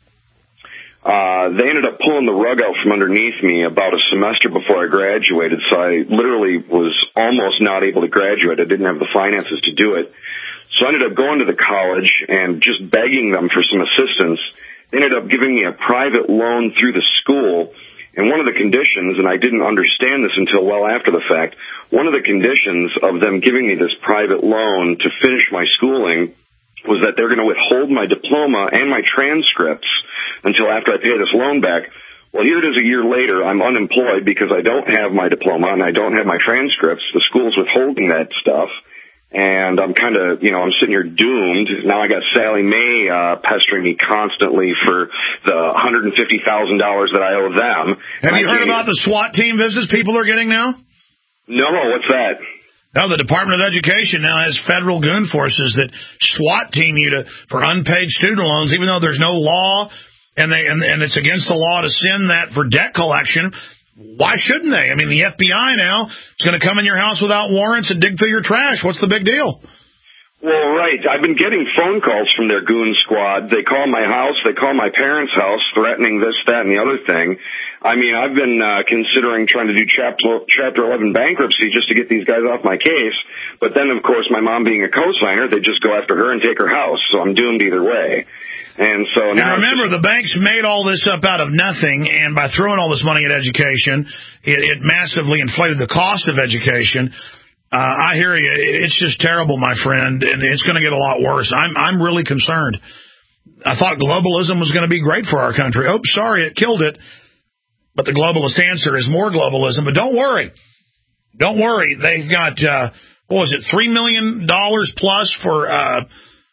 uh, they ended up pulling the rug out from underneath me about a semester before I graduated, so I literally was almost not able to graduate. I didn't have the finances to do it. So I ended up going to the college and just begging them for some assistance. They ended up giving me a private loan through the school. And one of the conditions, and I didn't understand this until well after the fact, one of the conditions of them giving me this private loan to finish my schooling was that they're going to withhold my diploma and my transcripts until after I pay this loan back. Well, here it is a year later. I'm unemployed because I don't have my diploma and I don't have my transcripts. The school's withholding that stuff. And I'm kind of, you know, I'm sitting here doomed. Now I got Sally Mae uh, pestering me constantly for the one hundred fifty thousand dollars that I owe them. Have you heard about the SWAT team visits people are getting now? No, what's that? No, the Department of Education now has federal goon forces that SWAT team you to for unpaid student loans, even though there's no law and they and, and it's against the law to send that for debt collection. Why shouldn't they? I mean, the F B I now is going to come in your house without warrants and dig through your trash. What's the big deal? Well, right. I've been getting phone calls from their goon squad. They call my house. They call my parents' house, threatening this, that, and the other thing. I mean, I've been uh, considering trying to do Chapter Chapter eleven bankruptcy just to get these guys off my case. But then, of course, my mom being a co-signer, they just go after her and take her house. So I'm doomed either way. And so now, and remember, the banks made all this up out of nothing, and by throwing all this money at education, it, it massively inflated the cost of education. Uh, I hear you. It's just terrible, my friend, and it's going to get a lot worse. I'm I'm really concerned. I thought globalism was going to be great for our country. Oh, sorry, it killed it. But the globalist answer is more globalism. But don't worry. Don't worry. They've got, uh, what was it, three million dollars plus for... Uh,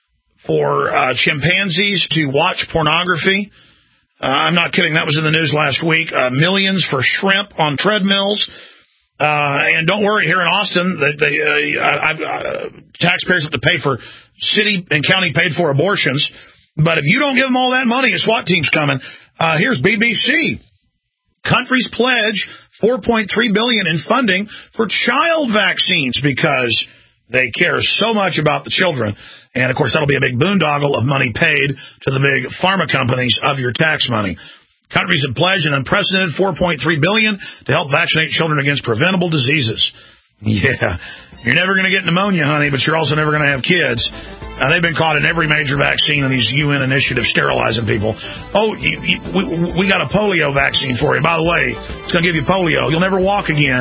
for uh, chimpanzees to watch pornography. Uh, I'm not kidding. That was in the news last week. Uh, millions for shrimp on treadmills. Uh, and don't worry, here in Austin, the, the, uh, I, uh, taxpayers have to pay for city and county paid for abortions. But if you don't give them all that money, a SWAT team's coming. Uh, here's B B C. Countries pledge four point three billion dollars in funding for child vaccines because they care so much about the children. And, of course, that'll be a big boondoggle of money paid to the big pharma companies of your tax money. Countries have pledged an unprecedented four point three billion dollars to help vaccinate children against preventable diseases. Yeah, you're never going to get pneumonia, honey, but you're also never going to have kids. Uh, they've been caught in every major vaccine in these U N initiatives sterilizing people. Oh, you, you, we, we got a polio vaccine for you. By the way, it's going to give you polio. You'll never walk again.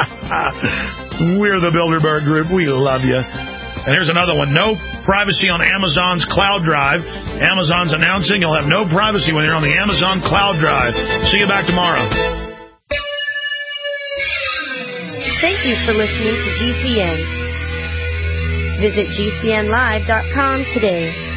We're the Bilderberg Group. We love you. And here's another one. No privacy on Amazon's cloud drive. Amazon's announcing you'll have no privacy when you're on the Amazon cloud drive. See you back tomorrow. Thank you for listening to G C N. Visit G C N live dot com today.